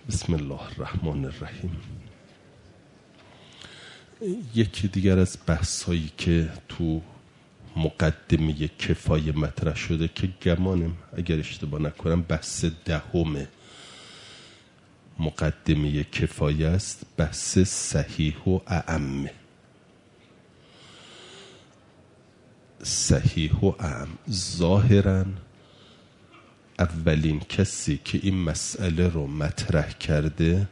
بسم الله الرحمن الرحیم. یکی دیگر از بحثایی که تو مقدمه کفایه مطرح شده که گمانم اگر اشتباه نکنم بحث 10 مقدمه کفایه است، بحث صحیح و اعم. صحیح و اعم ظاهراً اولین کسی که این مسئله رو مطرح کرده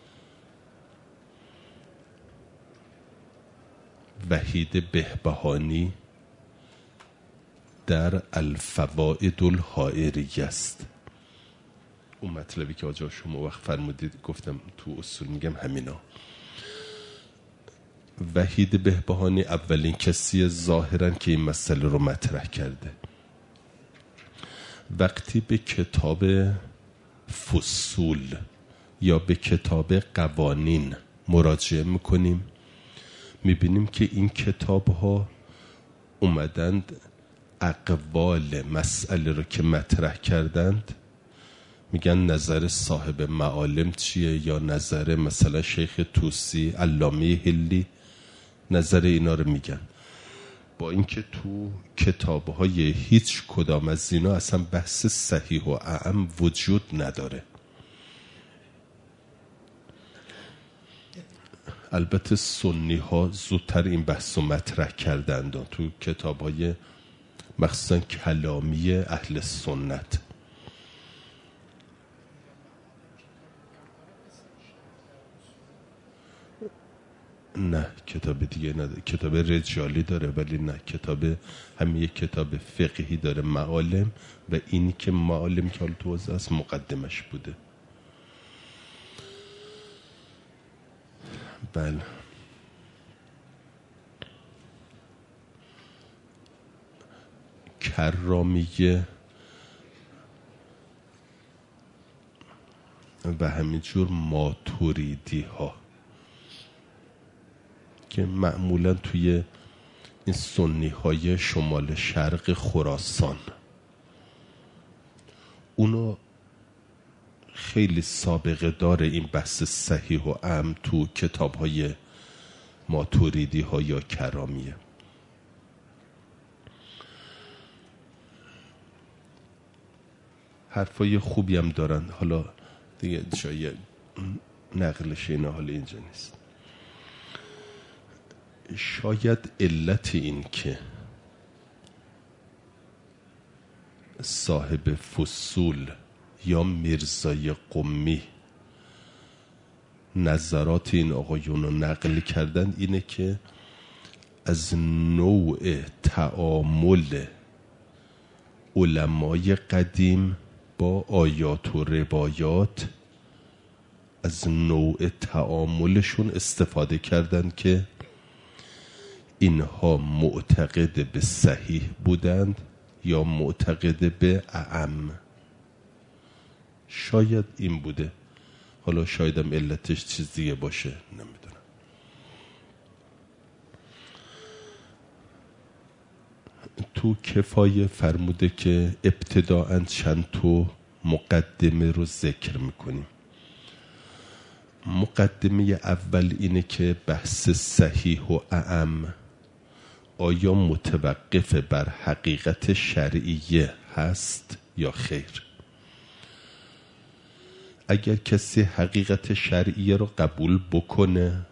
وحید بهبهانی در الفوائد الحائریه است. اون مطلبی که آجا شما وقت فرمودید گفتم تو اصول میگم همینا. وحید بهبهانی اولین کسی ظاهراً که این مسئله رو مطرح کرده. وقتی به کتاب فصول یا به کتاب قوانین مراجعه میکنیم میبینیم که این کتاب ها اومدند اقوال مسئله رو که مطرح کردند میگن نظر صاحب معالم چیه یا نظر مثلا شیخ طوسی، علامه هلی، نظر اینا رو میگن، با اینکه تو کتاب‌های هیچ کدام از اینا اصلا بحث صحیح و اعم وجود نداره. البته سنی ها زودتر این بحث رو مطرح کردند تو کتاب‌های مخصوصا کلامی اهل سنت. نه کتاب دیگه نداره، کتاب رجالی داره ولی نه کتاب همین یک کتاب فقهی داره معالم، و اینی که معالم که حال تو از مقدمش بوده. بله کرامیه و همینجور ماتوریدی ها که معمولا توی این سنی های شمال شرق خراسان اونو خیلی سابقه داره این بحث صحیح و اعم تو کتاب های ماتوریدی ها یا کرامیه. حرفای خوبی هم دارن، حالا دیگه شاید نقلش اینا حال اینجا نیست. شاید علت این که صاحب فصول یا میرزای قمی نظرات این آقایون رو نقل کردن اینه که از نوع تعامل علمای قدیم با آیات و روایات، از نوع تعاملشون استفاده کردن که اینها معتقد به صحیح بودند یا معتقد به اعم. شاید این بوده، حالا شایدم علتش چیز دیگه باشه، نمیدونم. تو کفایه فرموده که ابتداءً چند تا مقدمه رو ذکر میکنیم. مقدمه اول اینه که بحث صحیح و اعم آیا متوقف بر حقیقت شرعیه هست یا خیر؟ اگر کسی حقیقت شرعیه رو قبول بکنه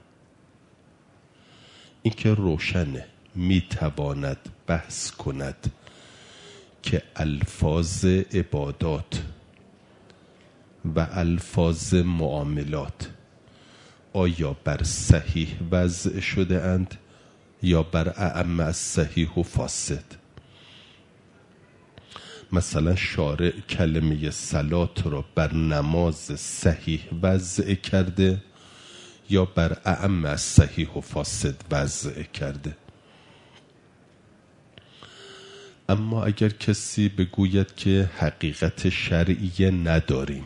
این که روشنه، میتواند بحث کند که الفاظ عبادات و الفاظ معاملات آیا بر صحیح وضع شده اند یا بر اعم از صحیح و فاسد. مثلا شارع کلمه صلات رو بر نماز صحیح وضع کرده یا بر اعم از صحیح و فاسد وضع کرده. اما اگر کسی بگوید که حقیقت شرعیه نداریم،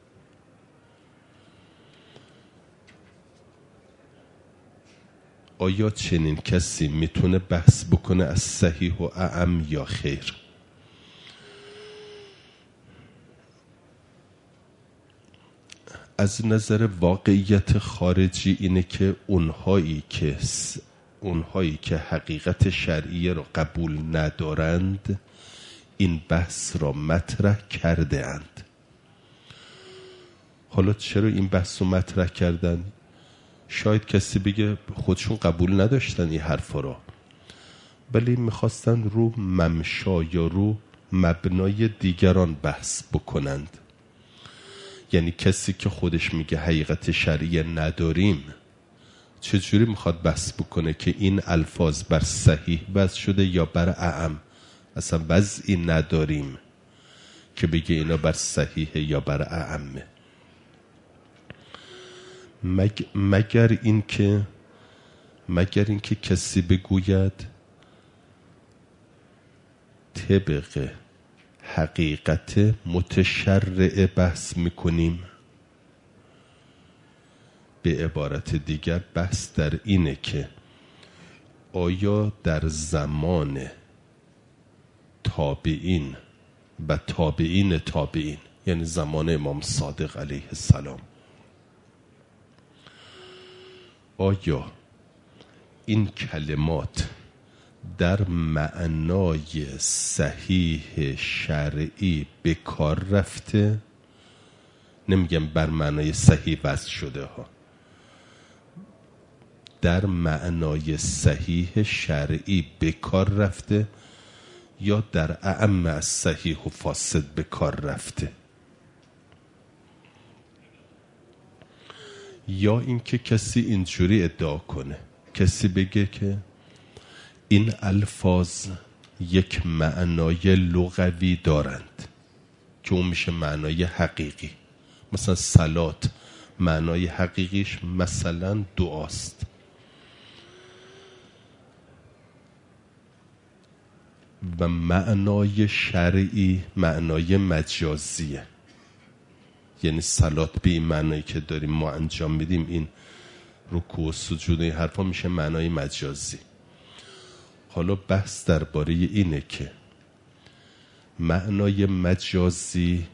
آیا چنین کسی میتونه بحث بکنه از صحیح و اعم یا خیر؟ از نظر واقعیت خارجی اینه که اونهایی که حقیقت شرعیه را قبول ندارند این بحث را مطرح کرده اند. حالا چرا این بحث رو مطرح کردن؟ شاید کسی بگه خودشون قبول نداشتن این حرفا را، ولی میخواستن رو ممشا یا رو مبنای دیگران بحث بکنند. یعنی کسی که خودش میگه حقیقت شرعیه نداریم چجوری میخواد بحث بکنه که این الفاظ بر صحیح وضع شده یا بر اعم؟ اصلا وضعی نداریم که بگه اینا بر صحیحه یا بر اعمه. مگر اینکه کسی بگوید طبق حقیقت متشرع بحث میکنیم. به عبارت دیگر بحث در اینه که آیا در زمان تابعین و تابعین تابعین، یعنی زمان امام صادق علیه السلام، آیا این کلمات در معنای صحیح شرعی به کار رفته؟ نمیگم بر معنای صحیح وضع شده ها، در معنای صحیح شرعی به کار رفته یا در اعم از صحیح و فاسد به کار رفته؟ یا اینکه کسی اینجوری ادعا کنه، کسی بگه که این الفاظ یک معنای لغوی دارند که اون میشه معنای حقیقی. مثلا صلات معنای حقیقیش مثلا دعاست، و معنای شرعی معنای مجازیه. یعنی صلات به این معنایی که داریم ما انجام میدیم، این رکوع و سجود، این حرفا میشه معنای مجازی. حالا بحث درباره اینه که معنای مجازی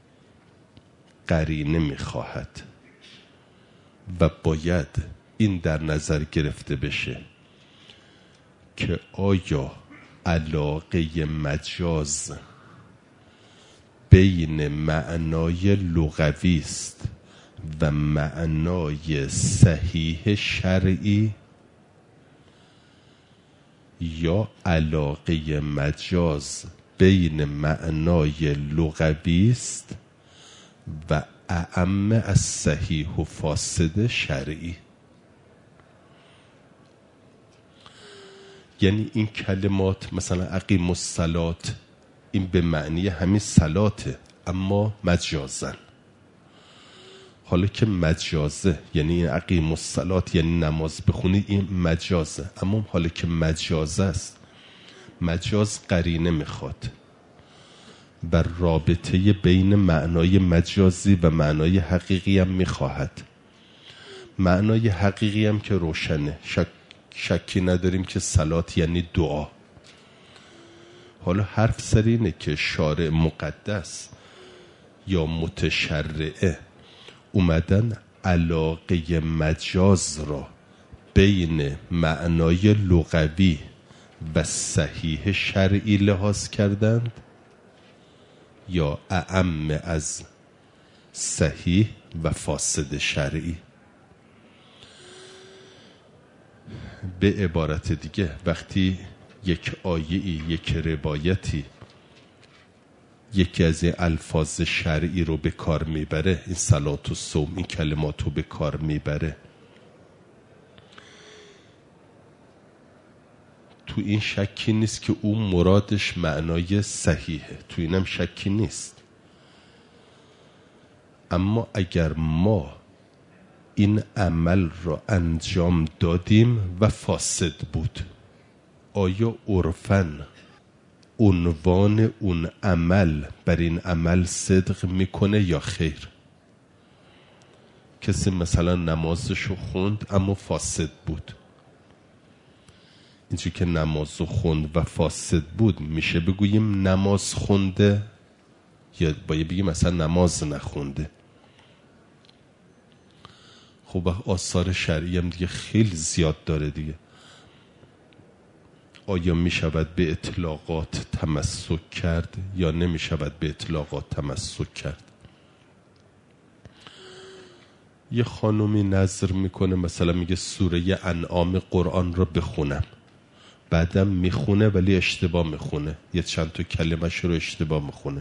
قرینه میخواهد و باید این در نظر گرفته بشه که آیا علاقه مجاز بین معنای لغوی است و معنای صحیح شرعی، یا علاقه مجاز بین معنای لغوی است و اعم از صحیح و فاسد شرعی. یعنی این کلمات مثلا اقیم الصلات، این به معنی همین صلاته اما مجازن. حالا که مجازه، یعنی اقیم الصلات یعنی نماز بخونید، این مجازه. اما حالا که مجازه است، مجاز قرینه میخواد و رابطه بین معنای مجازی و معنای حقیقی هم میخواهد. معنای حقیقی هم که روشنه، شکی نداریم که صلات یعنی دعا. حالا حرف سر اینه که شارع مقدس یا متشرعه اومدن علاقه مجاز را بین معنای لغوی و صحیح شرعی لحاظ کردند یا اعم از صحیح و فاسد شرعی. به عبارت دیگه وقتی یک آیه‌ای، یک روایتی یکی از این الفاظ شرعی رو به کار میبره، این صلات و صوم، این کلمات رو به کار میبره، تو این شکی نیست که اون مرادش معنای صحیحه، تو اینم شکی نیست. اما اگر ما این عمل را انجام دادیم و فاسد بود، آیا عرفاً عنوان اون عمل بر این عمل صدق میکنه یا خیر؟ کسی مثلا نمازشو خوند اما فاسد بود، اینجوری که نمازو خوند و فاسد بود میشه بگوییم نماز خونده یا باید بگیم مثلا نماز نخونده؟ خب آثار شرعی هم دیگه خیلی زیاد داره دیگه. آیا می شود به اطلاقات تمسک کرد یا نمی شود به اطلاقات تمسک کرد؟ یه خانومی نظر میکنه مثلا میگه سوره انعام قرآن رو بخونم، بعدم میخونه ولی اشتباه میخونه، یه چند تا کلمش رو اشتباه میخونه.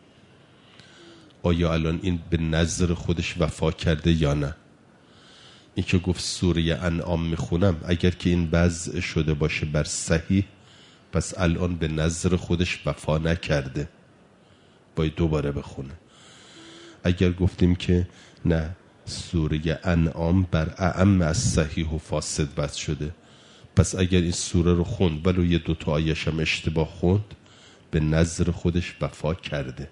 آیا الان این به نظر خودش وفا کرده یا نه؟ این که گفت سوره انعام میخونم، اگر که این وضع شده باشه بر صحیح، پس الان به نظر خودش وفا نکرده، باید دوباره بخونه. اگر گفتیم که نه سوره انعام بر اعم از صحیح و فاسد وضع شده، پس اگر این سوره رو خوند ولو یه دوتا آیش هم اشتباه خوند، به نظر خودش وفا کرده.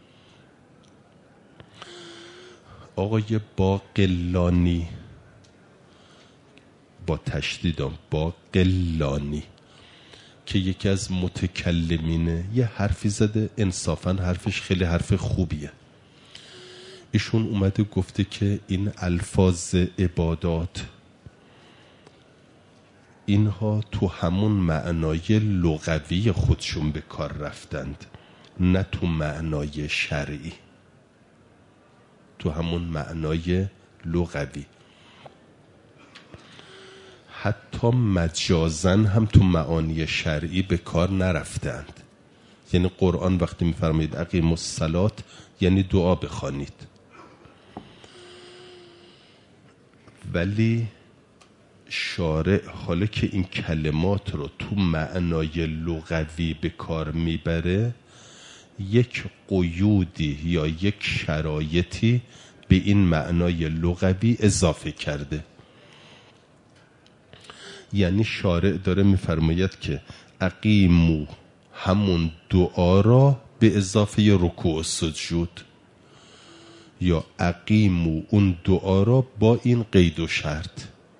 آقای باقلانی، با تشدیدم باقلانی، که یکی از متکلمینه، یه حرفی زده، انصافاً حرفش خیلی حرف خوبیه. ایشون اومده گفته که این الفاظ عبادات اینها تو همون معنای لغوی خودشون به کار رفتند، نه تو معنای شرعی، تو همون معنای لغوی. حتی مجازن هم تو معانی شرعی به کار نرفتند. یعنی قرآن وقتی میفرمایید اقیموا الصلاة یعنی دعا بخوانید، ولی شارع حالا که این کلمات رو تو معنای لغوی به کار میبره، یک قیودی یا یک شرایطی به این معنای لغوی اضافه کرده. یعنی شارع داره میفرماید که اقیمو همون دعا را به اضافه رکوع و سجود، یا اقیمو اون دعا را با این قید و شرط.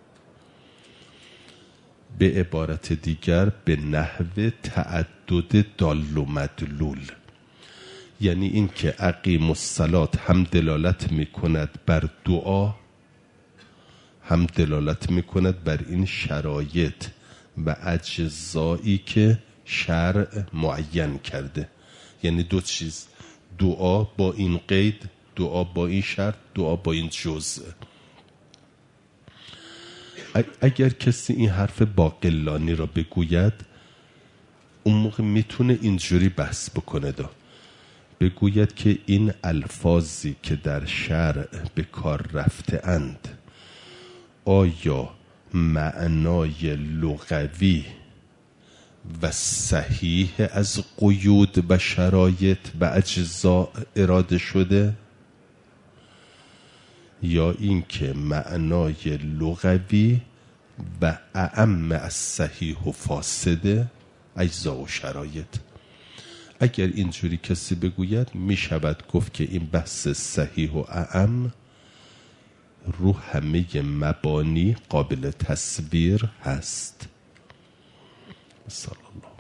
به عبارت دیگر به نحو تعدد دال و مدلول. یعنی این که اقیم الصلاة هم دلالت میکند بر دعا، هم دلالت میکند بر این شرایط و اجزایی که شرع معین کرده. یعنی دو چیز، دعا با این قید، دعا با این شرط، دعا با این جزء. اگر کسی این حرف باقلانی را بگوید، اون موقع میتونه اینجوری بحث بکنه، بگوید که این الفاظی که در شرع به کار رفته اند، آیا معنای لغوی و صحیح از قیود و شرایط و اجزا اراده شده، یا اینکه معنای لغوی و اعم از صحیح و فاسده اجزا و شرایط. اگر اینجوری کسی بگوید، می شود گفت که این بحث صحیح و اعم رو همه مبانی قابل تصویر هست. صلی الله.